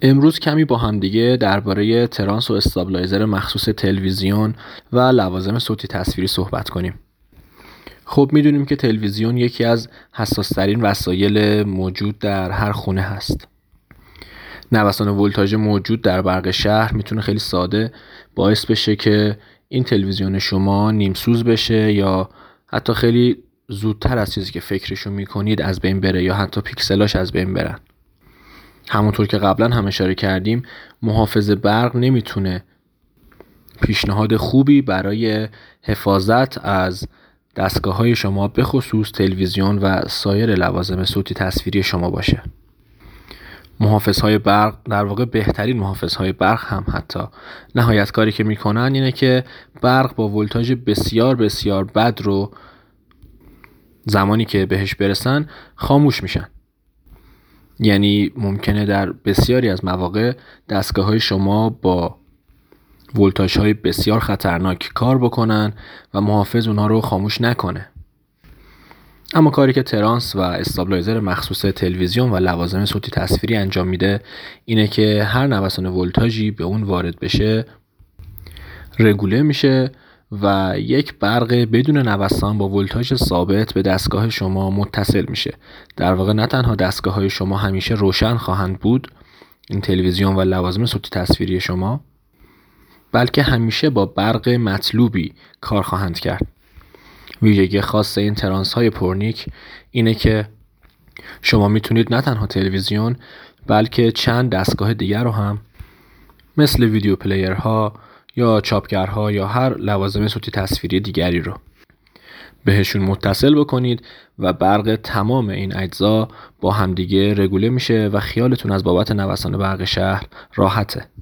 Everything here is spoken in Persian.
امروز کمی با هم دیگه درباره ترانس و استابلایزر مخصوص تلویزیون و لوازم صوتی تصویری صحبت کنیم. خب میدونیم که تلویزیون یکی از حساس‌ترین وسایل موجود در هر خونه هست. نوسان ولتاژ موجود در برق شهر میتونه خیلی ساده باعث بشه که این تلویزیون شما نیمسوز بشه یا حتی خیلی زودتر از چیزی که فکرشو میکنید از بین بره یا حتی پیکسلاش از بین برن. همونطور که قبلا هم اشاره کردیم، محافظ برق نمیتونه پیشنهاد خوبی برای حفاظت از دستگاه‌های شما به خصوص تلویزیون و سایر لوازم صوتی تصویری شما باشه. محافظهای برق، در واقع بهترین محافظهای برق هم حتی نهایت کاری که میکنن اینه که برق با ولتاژ بسیار بسیار بد رو زمانی که بهش برسن خاموش میشن. یعنی ممکنه در بسیاری از مواقع دستگاه‌های شما با ولتاژهای بسیار خطرناک کار بکنن و محافظ اونها رو خاموش نکنه. اما کاری که ترانس و استابلایزر مخصوص تلویزیون و لوازم صوتی تصویری انجام میده اینه که هر نوسان ولتاژی به اون وارد بشه رگوله میشه و یک برق بدون نوسان با ولتاژ ثابت به دستگاه شما متصل میشه. در واقع نه تنها دستگاه‌های شما همیشه روشن خواهند بود، این تلویزیون و لوازم صوتی تصویری شما، بلکه همیشه با برق مطلوبی کار خواهند کرد. ویژگی خاص این ترانس های پورنیک اینه که شما میتونید نه تنها تلویزیون بلکه چند دستگاه دیگر رو هم مثل ویدیو پلیرها یا چاپگرها یا هر لوازم صوتی تصویری دیگری رو بهشون متصل بکنید و برق تمام این اجزا با همدیگه رگوله میشه و خیالتون از بابت نوسان برق شهر راحته.